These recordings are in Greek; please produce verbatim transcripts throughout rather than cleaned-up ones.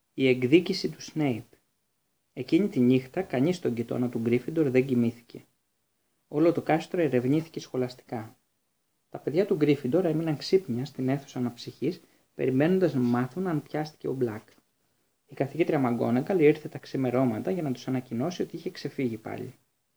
Η εκδίκηση του Σνέιπ. Εκείνη τη νύχτα κανείς στον γειτόνα του Γκρίφιντορ δεν κοιμήθηκε. Όλο το κάστρο ερευνήθηκε σχολαστικά. Τα παιδιά του Γκρίφιντορ έμειναν ξύπνια στην αίθουσα αναψυχής, περιμένοντας να μάθουν αν πιάστηκε ο Μπλακ. Η καθηγήτρια Μαγκόναγκαλ ήρθε τα ξημερώματα για να τους ανακοινώσει ότι είχε ξεφύγει πάλι.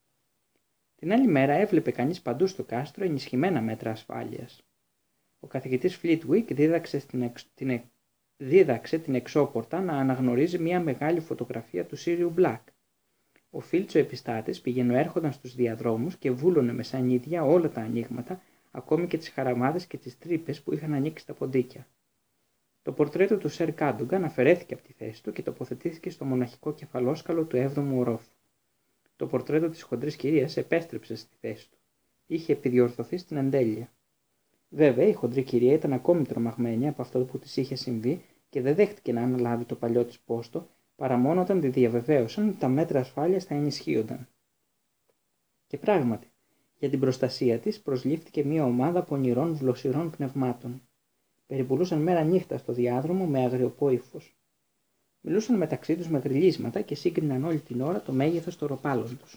Την άλλη μέρα έβλεπε κανείς παντού στο κάστρο ενισχυμένα μέτρα ασφάλειας. Ο καθηγητής Φλίτουικ δίδαξε, στην εξ, την, εξ, δίδαξε την εξώπορτα να αναγνωρίζει μια μεγάλη φωτογραφία του Σύριου Μπλακ. Ο Φίλτς ο επιστάτης πηγαίνω έρχονταν στους διαδρόμους και βούλωνε με σανίδια όλα τα ανοίγματα, ακόμη και τις χαραμάδες και τις τρύπες που είχαν ανοίξει τα ποντίκια. Το πορτρέτο του Σερ Κάντουγκαν αφαιρέθηκε από τη θέση του και τοποθετήθηκε στο μοναχικό κεφαλόσκαλο του έβδομου ορόφου. Το πορτρέτο της χοντρής κυρίας επέστρεψε στη θέση του. Είχε επιδιορθωθεί στην εντέλεια. Βέβαια, η χοντρή κυρία ήταν ακόμη τρομαγμένη από αυτό που της είχε συμβεί και δεν δέχτηκε να αναλάβει το παλιό της πόστο, παρά μόνο όταν τη διαβεβαίωσαν ότι τα μέτρα ασφάλειας θα ενισχύονταν. Και πράγματι, για την προστασία της προσλήφθηκε μια ομάδα πονηρών βλοσιρών πνευμάτων. Περιπουλούσαν μέρα νύχτα στο διάδρομο με αγριοπό ύφος. Μιλούσαν μεταξύ τους με γρυλίσματα και σύγκριναν όλη την ώρα το μέγεθος των ροπάλων τους.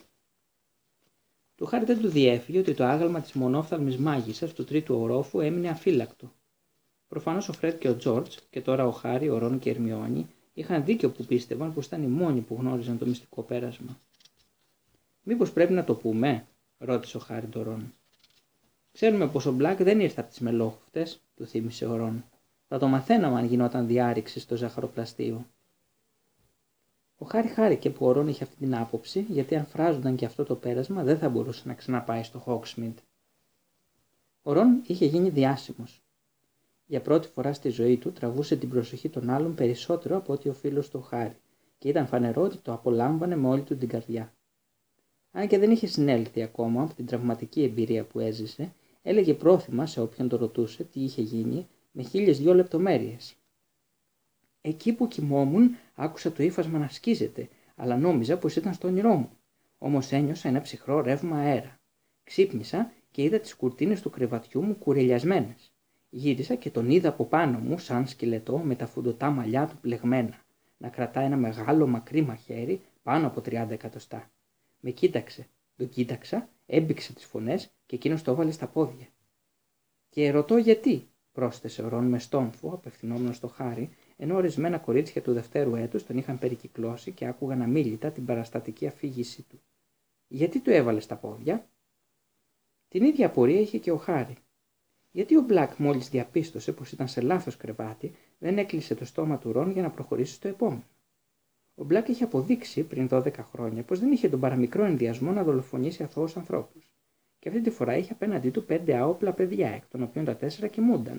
Του Χάρη δεν του διέφυγε ότι το άγαλμα της μονόφθαλμης μάγισσας του τρίτου ορόφου έμεινε αφύλακτο. Προφανώς ο Φρέντ και ο Τζόρτζ, και τώρα ο Χάρη, ο Ρον και η Ερμιόνη, είχαν δίκιο που πίστευαν πως ήταν οι μόνοι που γνώριζαν το μυστικό πέρασμα. «Μήπως πρέπει να το πούμε?» ρώτησε ο Χάρη τον Ρον. «Ξέρουμε πως ο Μπλακ δεν ήρθε από τις μελόχουφτες», του θύμισε ο Ρον. «Θα το μαθαίναμε αν γινόταν διάρρηξη στο ζαχαροπλαστείο». Ο Χάρη χάρηκε που ο Ρον είχε αυτή την άποψη, γιατί αν φράζονταν και αυτό το πέρασμα δεν θα μπορούσε να ξαναπάει στο Χόγκσμιντ. Ο Ρον είχε γίνει διάσημος. Για πρώτη φορά στη ζωή του τραβούσε την προσοχή των άλλων περισσότερο από ότι ο φίλος του Χάρη, και ήταν φανερό ότι το απολάμβανε με όλη του την καρδιά. Αν και δεν είχε συνέλθει ακόμα από την τραυματική εμπειρία που έζησε, έλεγε πρόθυμα σε όποιον το ρωτούσε τι είχε γίνει με χίλιες δυο λεπτομέρειες. «Εκεί που κοιμόμουν άκουσα το ύφασμα να σκίζεται, αλλά νόμιζα πως ήταν στο όνειρό μου. Όμως ένιωσα ένα ψυχρό ρεύμα αέρα. Ξύπνησα και είδα τις κουρτίνες του κρεβατιού μου κουρελιασμένες. Γύρισα και τον είδα από πάνω μου σαν σκελετό με τα φουντωτά μαλλιά του πλεγμένα, να κρατά ένα μεγάλο μακρύ μαχαίρι πάνω από τριάντα εκατοστά. Με κοίταξε, τον κοίταξα, έμπηξε τις φωνές και εκείνος το έβαλε στα πόδια. Και ρωτώ γιατί», πρόσθεσε ο Ρον με στόμφο, απευθυνόμενος στο Χάρη, ενώ ορισμένα κορίτσια του δευτέρου έτους τον είχαν περικυκλώσει και άκουγαν αμίλητα την παραστατική αφήγησή του. «Γιατί το έβαλε στα πόδια?» Την ίδια απορία είχε και ο Χάρη. Γιατί ο Μπλακ μόλις διαπίστωσε πως ήταν σε λάθος κρεβάτι, δεν έκλεισε το στόμα του Ρον για να προχωρήσει στο επόμενο. Ο Μπλακ είχε αποδείξει πριν δώδεκα χρόνια πως δεν είχε τον παραμικρό ενδιασμό να δολοφονήσει αθώους ανθρώπους. Και αυτή τη φορά είχε απέναντί του πέντε άοπλα παιδιά, εκ των οποίων τα τέσσερα κοιμούνταν.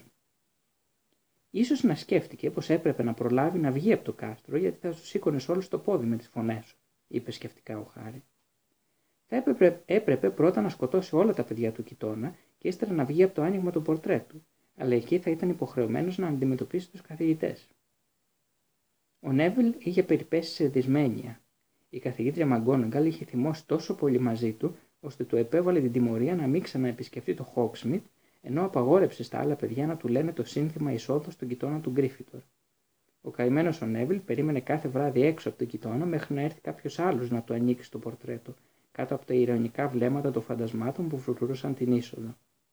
Ίσως να σκέφτηκε πως έπρεπε να προλάβει να βγει από το κάστρο, γιατί θα του σήκωνε όλους στο πόδι με τις φωνές σου, είπε σκεφτικά ο Χάρη. Θα έπρεπε, έπρεπε πρώτα να σκοτώσει όλα τα παιδιά του κοιτώνα και ύστερα να βγει από το άνοιγμα του πορτρέτου, αλλά εκεί θα ήταν υποχρεωμένος να αντιμετωπίσει τους καθηγητές. Ο Νέβιλ είχε περιπέσει σε δυσμένεια. Η καθηγήτρια Μαγκόναγκαλ είχε θυμώσει τόσο πολύ μαζί του, ώστε του επέβαλε την τιμωρία να μην ξαναεπισκεφτεί το Χόγκσμιντ, ενώ απαγόρεψε στα άλλα παιδιά να του λένε το σύνθημα εισόδου στον κοιτώνα του Γκρίφιντορ. Ο καημένος ο Νέβιλ περίμενε κάθε βράδυ έξω από τον κοιτώνα μέχρι να έρθει κάποιος άλλος να του ανοίξει το πορτρέτο, κάτω από τα ηρωνικά βλέμματα των φαντασμάτων που φρουρούσαν την είσοδο.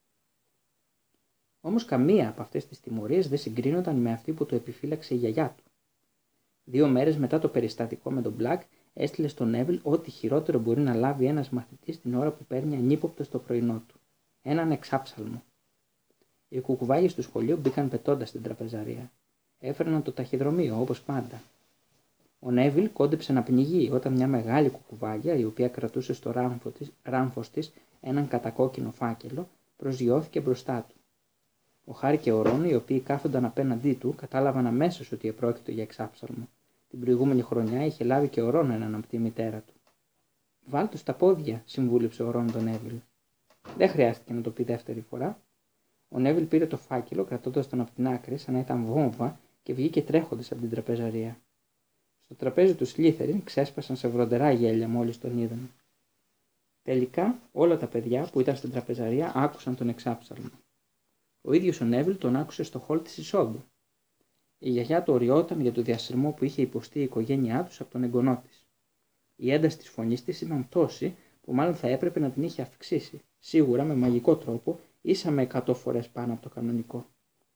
Όμως καμία από αυτές τις τιμωρίες δεν συγκρίνονταν με αυτή που του επιφύλαξε η γιαγιά του. Δύο μέρες μετά το περιστατικό με τον Μπλακ, έστειλε στον Νέβιλ ό,τι χειρότερο μπορεί να λάβει ένας μαθητής την ώρα που παίρνει ανύποπτο στο πρωινό του. Έναν εξάψαλμο. Οι κουκουβάγες του σχολείου μπήκαν πετώντας στην τραπεζαρία. Έφερναν το ταχυδρομείο όπως πάντα. Ο Νέβιλ κόντεψε να πνιγεί όταν μια μεγάλη κουκουβάγια, η οποία κρατούσε στο ράμφο της, ράμφος της έναν κατακόκκινο φάκελο, προσγειώθηκε μπροστά του. Ο Χάρη και ο Ρον, οι οποίοι κάθονταν απέναντί του, κατάλαβαν αμέσως ότι επρόκειτο για εξάψαλμο. Την προηγούμενη χρονιά είχε λάβει και ο Ρον έναν από τη μητέρα του. «Βάλ' του στα πόδια», συμβούλεψε ο Ρον τον Νέβιλ. Δεν χρειάστηκε να το πει δεύτερη φορά. Ο Νέβιλ πήρε το φάκελο, κρατώντας τον από την άκρη, σαν να ήταν βόμβα, και βγήκε τρέχοντας από την τραπεζαρία. Στο τραπέζι του Σλίθεριν ξέσπασαν σε βροντερά γέλια μόλις τον είδαν. Τελικά, όλα τα παιδιά που ήταν στην τραπεζαρία άκουσαν τον εξάψαλμο. Ο ίδιος ο Νέβιλ τον άκουσε στο χολ της εισόδου. Η γιαγιά του οριόταν για το διασυρμό που είχε υποστεί η οικογένειά τους από τον εγγονό της. Η ένταση της φωνής της ήταν τόση που μάλλον θα έπρεπε να την είχε αυξήσει, σίγουρα με μαγικό τρόπο, ίσα με εκατό φορές πάνω από το κανονικό.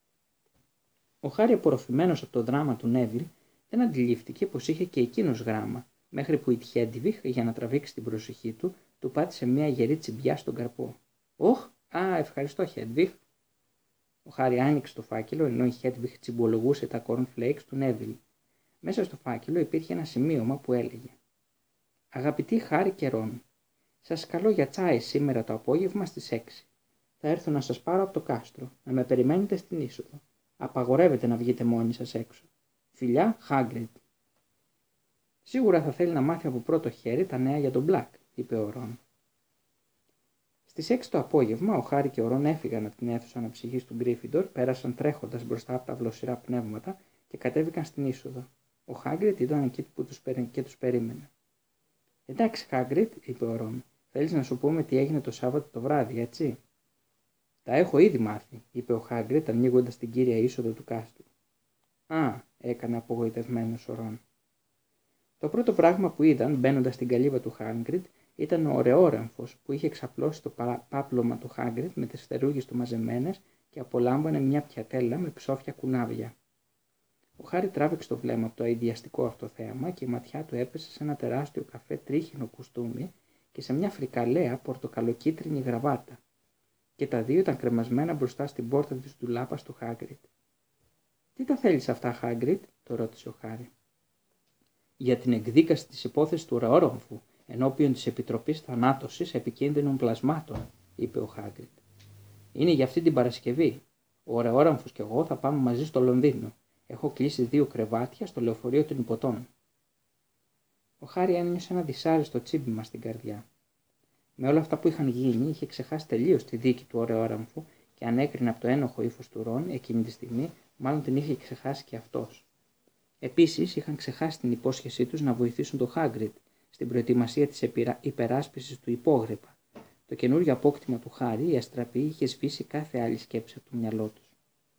Ο Χάρη, απορροφημένος από το δράμα του Νέβιλ, δεν αντιλήφθηκε πως είχε και εκείνος γράμμα, μέχρι που η Χέντβιχ, για να τραβήξει την προσοχή του, του πάτησε μια γερή τσιμπιά στον καρπό. «Ωχ, α, ευχαριστώ, Χέντβιχ». Ο Χάρη άνοιξε το φάκελο, ενώ η Χέντβιχ τσιμπολογούσε τα cornflakes του Νέβιλ. Μέσα στο φάκελο υπήρχε ένα σημείωμα που έλεγε: «Αγαπητοί Χάρη και Ρον, σας καλώ για τσάι σήμερα το απόγευμα στις έξι. Θα έρθω να σας πάρω από το κάστρο, να με περιμένετε στην είσοδο. Απαγορεύεται να βγείτε μόνοι σας έξω. Φιλιά, Χάγκριντ». «Σίγουρα θα θέλει να μάθει από πρώτο χέρι τα νέα για τον Μπλακ», είπε ο Ρον. Στις έξι το απόγευμα, ο Χάρη και ο Ρον έφυγαν από την αίθουσα αναψυχής του Γκρίφιντορ, πέρασαν τρέχοντας μπροστά από τα βλοσιρά πνεύματα και κατέβηκαν στην είσοδο. Ο Χάγκριντ ήταν εκεί που τους περί... και τους περίμενε. «Εντάξει, Χάγκριντ», είπε ο Ρον, «θέλεις να σου πούμε τι έγινε το Σάββατο το βράδυ, έτσι?» «Τα έχω ήδη μάθει», είπε ο Χάγκριντ, ανοίγοντας την κύρια είσοδο του κάστρου. «Α», έκανε απογοητευμένος ο Ρον. Το πρώτο πράγμα που είδαν, μπαίνοντας στην καλύβα του Χάγκριντ, ήταν ο ωραιόραμφος που είχε εξαπλώσει το πάπλωμα του Χάγκριντ με τις φτερούγες του μαζεμένες και απολάμβανε μια πιατέλα με ψόφια κουνάβια. Ο Χάρη τράβηξε το βλέμμα από το αηδιαστικό αυτό θέαμα και η ματιά του έπεσε σε ένα τεράστιο καφέ τρίχινο κουστούμι και σε μια φρικαλέα πορτοκαλοκίτρινη γραβάτα. Και τα δύο ήταν κρεμασμένα μπροστά στην πόρτα της ντουλάπας του Χάγκριντ. «Τι τα θέλεις αυτά, Χάγκριντ?» το ρώτησε ο Χάρη. «Για την εκδίκαση της υπόθεσης του ωραιόραμφου ενώπιον της Επιτροπής Θανάτωσης Επικίνδυνων Πλασμάτων», είπε ο Χάγκριντ. «Είναι για αυτή την Παρασκευή. Ο ωραιόραμφος και εγώ θα πάμε μαζί στο Λονδίνο. Έχω κλείσει δύο κρεβάτια στο λεωφορείο των Υποτών». Ο Χάρη ένιωσε ένα δυσάρεστο τσίμπημα στην καρδιά. Με όλα αυτά που είχαν γίνει, είχε ξεχάσει τελείως τη δίκη του ωραιόραμφου και αν έκρινε από το ένοχο ύφος του Ρον εκείνη τη στιγμή, μάλλον την είχε ξεχάσει και αυτός. Επίσης, είχαν ξεχάσει την υπόσχεσή τους να βοηθήσουν τον Χάγκριντ στην προετοιμασία της υπεράσπισης του υπόγρυπα. Το καινούριο απόκτημα του Χάρη, η αστραπή, είχε σβήσει κάθε άλλη σκέψη από το μυαλό τους.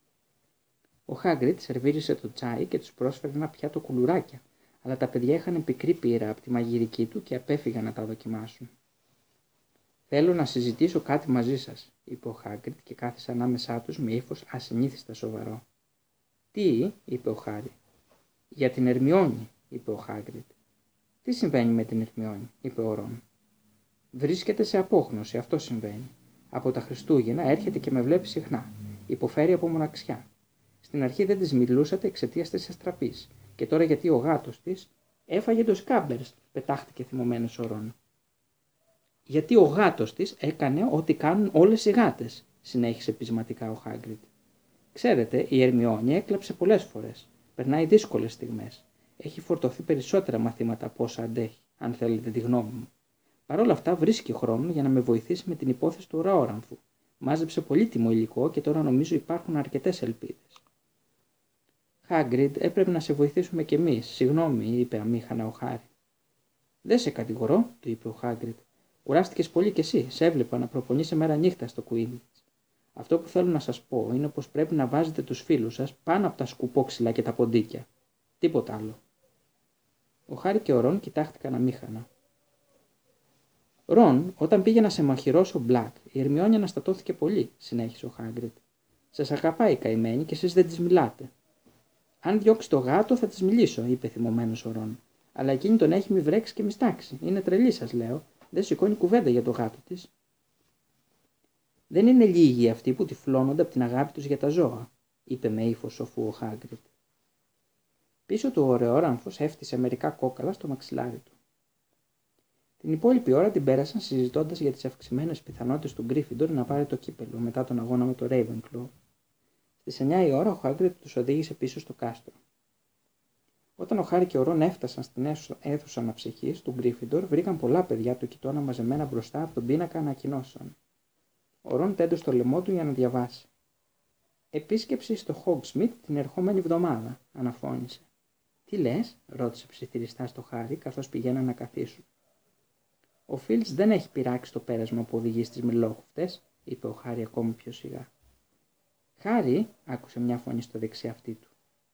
Ο Χάγκριντ σερβίρισε το τσάι και τους πρόσφερε ένα πιάτο κουλουράκια, αλλά τα παιδιά είχαν πικρή πείρα από τη μαγειρική του και απέφυγαν να τα δοκιμάσουν. «Θέλω να συζητήσω κάτι μαζί σας», είπε ο Χάγκριντ και κάθισε ανάμεσά τους με ύφος ασυνήθιστα σοβαρό. «Τι?» είπε ο Χάρη. «Για την Ερμιόνη», είπε ο Χάγκριντ. «Τι συμβαίνει με την Ερμιόνη?» είπε ο Ρον. «Βρίσκεται σε απόγνωση, αυτό συμβαίνει. Από τα Χριστούγεννα έρχεται και με βλέπει συχνά. Υποφέρει από μοναξιά. Στην αρχή δεν της μιλούσατε εξαιτίας της αστραπής, και τώρα γιατί ο γάτος της έφαγε το Σκάμπερς», πετάχτηκε θυμωμένος ο Ρον. «Γιατί ο γάτος της έκανε ό,τι κάνουν όλες οι γάτες», συνέχισε πεισματικά ο Χάγκριντ. «Ξέρετε, η Ερμιόνη έκλαψε πολλές φορές. Περνάει δύσκολες στιγμές. Έχει φορτωθεί περισσότερα μαθήματα από όσα αντέχει, αν θέλετε τη γνώμη μου. Παρ' όλα αυτά βρίσκει χρόνο για να με βοηθήσει με την υπόθεση του ωραιόραμφου. Μάζεψε πολύτιμο υλικό και τώρα νομίζω υπάρχουν αρκετές ελπίδες». «Χάγκριντ, έπρεπε να σε βοηθήσουμε κι εμείς. Συγγνώμη», είπε αμήχανα ο Χάρη. «Δεν σε κατηγορώ», του είπε ο Χάγκριντ. «Κουράστηκες πολύ κι εσύ. Σε έβλεπα να προπονείσαι μέρα νύχτα στο Quidditch. Αυτό που θέλω να σας πω είναι πως πρέπει να βάζετε τους φίλους σας πάνω από τα σκουπόξυλα και τα ποντίκια. Τίποτα άλλο». Ο Χάρη και ο Ρον κοιτάχτηκαν αμήχανα. «Ρον, όταν πήγε να σε μαχαιρώσει ο Μπλακ, η Ερμιόνη αναστατώθηκε πολύ», συνέχισε ο Χάγκριντ. «Σας αγαπάει η καημένη και εσείς δεν της μιλάτε». «Αν διώξει το γάτο θα της μιλήσω», είπε θυμωμένος ο Ρον. «Αλλά εκείνη τον έχει μη βρέξει και μη στάξει. Είναι τρελή, σας λέω. Δεν σηκώνει κουβέντα για το γάτο της». «Δεν είναι λίγοι αυτοί που τυφλώνονται από την αγάπη τους για τα ζώα», είπε με ύφος σοφού ο Χάγκριντ. Πίσω του ο ωραιόραμφος έφτιασε μερικά κόκαλα στο μαξιλάρι του. Την υπόλοιπη ώρα την πέρασαν συζητώντας για τις αυξημένες πιθανότητες του Γκρίφιντορ να πάρει το κύπελλο μετά τον αγώνα με το Ravenclaw. Στις εννιά η ώρα ο Χάγκριντ τους οδήγησε πίσω στο κάστρο. Όταν ο Χάρη και ο Ρον έφτασαν στην αίθουσα αναψυχής του Γκρίφιντορ, βρήκαν πολλά παιδιά του κοιτώνα μαζεμένα μπροστά από τον πίνακα ανακοινώσεων. Ο Ρον τέντωσε το λαιμό του για να διαβάσει. «Επίσκεψη στο Hogsmeade την ερχόμενη εβδομάδα», αναφώνησε. «Τι λες?» ρώτησε ψιθυριστά στο Χάρη καθώς πηγαίναν να καθίσουν. «Ο Φίλτς δεν έχει πειράξει το πέρασμα που οδηγεί στις μελόχουφτες», είπε ο Χάρη ακόμη πιο σιγά. «Χάρη», άκουσε μια φωνή στο δεξί αυτί του. «Χάρη», άκουσε μια φωνή στο δεξί αυτί του.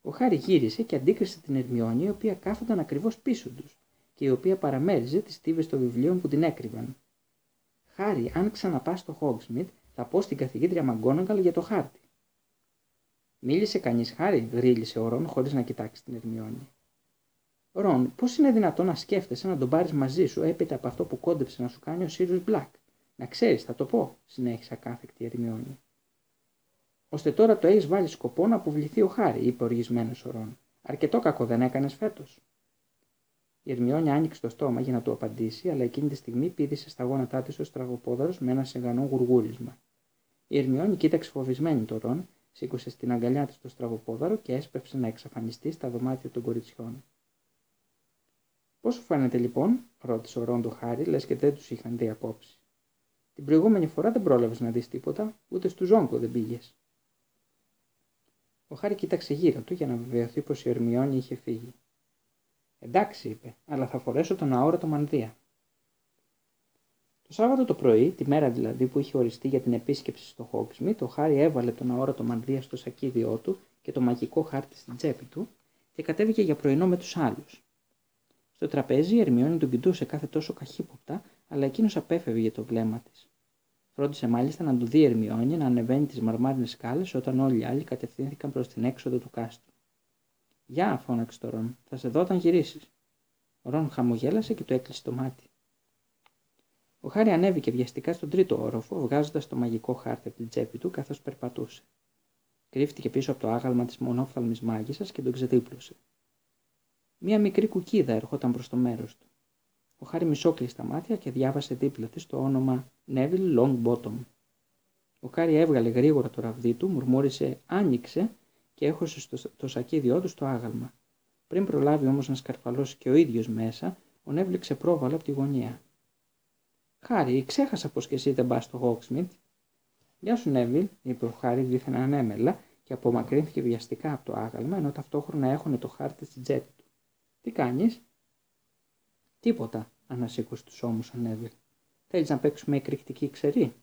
Ο Χάρι γύρισε και αντίκρισε την Ερμιόνη, η οποία κάθονταν ακριβώς πίσω τους και η οποία παραμέριζε τις στίβες των βιβλίων που την έκρυβαν. «Χάρι, αν ξαναπάς στο Hogsmeade, θα πω στην καθηγήτρια Μαγκόναγκαλ για το χάρτη». «Μίλησε κανείς, Χάρι?» γρίλησε ο Ρον χωρίς να κοιτάξει την Ερμιόνη. «Ρον, πώς είναι δυνατόν να σκέφτεσαι να τον πάρεις μαζί σου έπειτα από αυτό που κόντεψε να σου κάνει ο Σίριους Μπλακ? Να ξέρεις, θα το πω», συνέχισε ακάθεκτη η Ερμιόνη. «Ώστε τώρα το έχεις βάλει σκοπό να αποβληθεί ο Χάρι», είπε οργισμένος ο Ρον. «Αρκετό κακό δεν έκανες φέτος?» Η Ερμιόνη άνοιξε το στόμα για να του απαντήσει, αλλά εκείνη τη στιγμή πήδησε στα γόνατά της ο στραγοπόδαρος με ένα σεγανό γουργούρισμα. Η Ερμιόνη κοίταξε φοβισμένη τον Ρον, σήκωσε στην αγκαλιά της το στραγοπόδαρο και έσπευσε να εξαφανιστεί στα δωμάτια των κοριτσιών. «Πώς σου φαίνεται λοιπόν?» ρώτησε ο Ρον το Χάρι, λες και δεν τους είχαν δει απόψη. «Την προηγούμενη φορά δεν πρόλαβες να δεις τίποτα, ούτε στου Ζόγκο δεν πήγες». Ο Χάρι κοίταξε γύρω του για να βεβαιωθεί πως η Ερμιόνη είχε φύγει. «Εντάξει», είπε, «αλλά θα φορέσω τον αόρατο μανδύα». Το Σάββατο το πρωί, τη μέρα δηλαδή που είχε οριστεί για την επίσκεψη στο Hogsmeade, το Χάρι έβαλε τον αόρατο μανδύα στο σακίδιό του και το μαγικό χάρτη στην τσέπη του και κατέβηκε για πρωινό με τους άλλους. Στο τραπέζι η Ερμιόνη τον κοιτούσε κάθε τόσο καχύποπτα, αλλά εκείνος απέφευγε το βλέμμα της. Φρόντισε μάλιστα να του δει η Ερμιόνη να ανεβαίνει τις μαρμάρινες σκάλες όταν όλοι οι άλλοι κατευθύνθηκαν προς την έξοδο του κάστρου. «Γεια», φώναξε το Ρον, «θα σε δω όταν γυρίσεις». Ο Ρον χαμογέλασε και του έκλεισε το μάτι. Ο Χάρι ανέβηκε βιαστικά στον τρίτο όροφο, βγάζοντας το μαγικό χάρτη από την τσέπη του καθώς περπατούσε. Κρύφτηκε πίσω από το άγαλμα της μονόφθαλμης μάγισσας και τον ξεδίπλωσε. Μία μικρή κουκίδα ερχόταν προς το μέρος του. Ο Χάρι μισόκλεισε τα μάτια και διάβασε δίπλα της το όνομα Neville Longbottom. Ο Χάρι έβγαλε γρήγορα το ραβδί του, μουρμούρισε «Άνοιξε» και έχωσε στο, το σακίδιό του στο άγαλμα. Πριν προλάβει όμως να σκαρφαλώσει και ο ίδιος μέσα, ο Νέβιλ ξεπρόβαλε από τη γωνία. «Χάρι, ξέχασα πως και εσύ δεν πας στο Hogsmeade». «Γεια σου, Νέβιλ», είπε ο Χάρι δίθεν ανέμελα και απομακρύνθηκε βιαστικά από το άγαλμα, ενώ ταυτόχρονα έχωνε το χάρτη στην τσέπη του. «Τι κάνεις?» «Τίποτα», ανασήκωσε τους ώμους ο Νέβιλ. «Θέλεις να παίξουμε εκρηκτική ξερή?»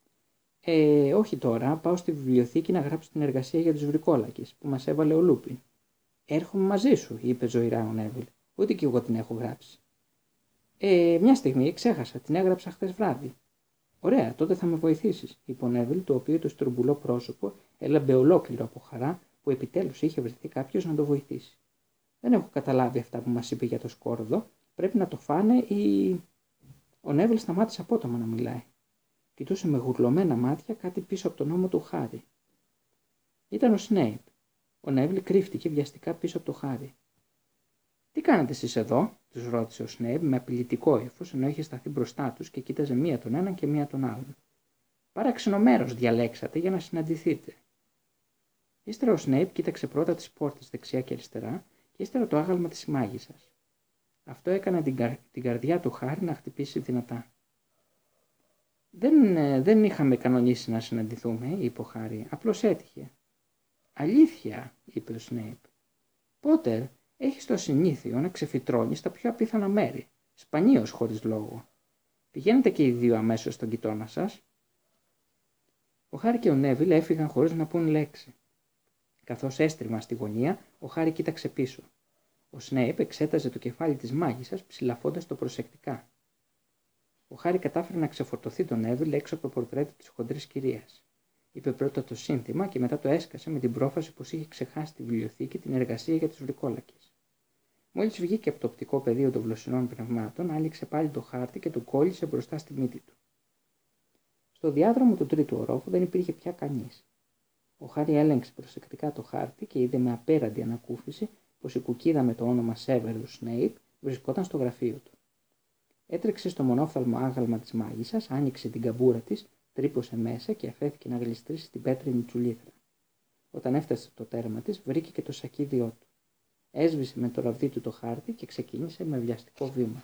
«Ε, όχι τώρα. Πάω στη βιβλιοθήκη να γράψω την εργασία για τους βρικόλακες που μας έβαλε ο Λούπιν». «Έρχομαι μαζί σου», είπε ζωηρά ο Νέβιλ. «Ούτε κι εγώ την έχω γράψει». «Ε, μια στιγμή, ξέχασα. Την έγραψα χθες βράδυ». «Ωραία, τότε θα με βοηθήσεις», είπε ο Νέβιλ, το οποίο το στρουμπουλό πρόσωπο έλαμπε ολόκληρο από χαρά που επιτέλους είχε βρεθεί κάποιος να το βοηθήσει. «Δεν έχω καταλάβει αυτά που μας είπε για το σκόρδο. Πρέπει να το φάνε ή...» Ο Νέβιλ σταμάτησε απότομα να μιλάει. Κοιτούσε με γουρλωμένα μάτια κάτι πίσω από τον ώμο του Χάρι. Ήταν ο Σνέιπ. Ο Νέβιλ κρύφτηκε βιαστικά πίσω από το Χάρι. «Τι κάνετε εσείς εδώ?» τους ρώτησε ο Σνέιπ με απειλητικό ύφος, ενώ είχε σταθεί μπροστά τους και κοίταζε μία τον έναν και μία τον άλλον. «Παράξενο μέρος διαλέξατε για να συναντηθείτε». Ύστερα ο Σνέιπ κοίταξε πρώτα τις πόρτες δεξιά και αριστερά και ύστερα το άγαλμα της μάγισσας. Αυτό έκανε την, καρ... την καρδιά του Χάρι να χτυπήσει δυνατά. «Δεν, δεν είχαμε κανονίσει να συναντηθούμε», είπε ο Χάρι. «Απλώς έτυχε». «Αλήθεια», είπε ο Σνέιπ. «Πότερ, έχεις το συνήθειο να ξεφυτρώνεις τα πιο απίθανα μέρη, σπανίως χωρίς λόγο. Πηγαίνετε και οι δύο αμέσως στον γειτόνα σας». Ο Χάρι και ο Νέβιλ έφυγαν χωρίς να πούν λέξη. Καθώς έστριμαν στη γωνία, ο Χάρι κοίταξε πίσω. Ο Σνέιπ εξέταζε το κεφάλι της μάγισσας, ψηλαφώντας το προσεκτικά. Ο Χάρι κατάφερε να ξεφορτωθεί τον Νέβιλ έξω από το πορτρέτο της χοντρής κυρίας. Είπε πρώτα το σύνθημα και μετά το έσκασε με την πρόφαση πως είχε ξεχάσει στη βιβλιοθήκη την εργασία για τους βρικόλακες. Μόλις βγήκε από το οπτικό πεδίο των βλοσσινών πνευμάτων, άνοιξε πάλι το χάρτη και του κόλλησε μπροστά στη μύτη του. Στο διάδρομο του τρίτου ορόφου δεν υπήρχε πια κανείς. Ο Χάρι έλεγξε προσεκτικά το χάρτη και είδε με απέραντη ανακούφιση πως η κουκίδα με το όνομα Severus Snape βρισκόταν στο γραφείο του. Έτρεξε στο μονόφθαλμο άγαλμα της μάγισσας, άνοιξε την καμπούρα της, τρύπωσε μέσα και αφέθηκε να γλιστρήσει την πέτρινη τσουλήθρα. Όταν έφτασε στο τέρμα της, βρήκε και το σακίδιό του. Έσβησε με το ραβδί του το χάρτη και ξεκίνησε με βιαστικό βήμα.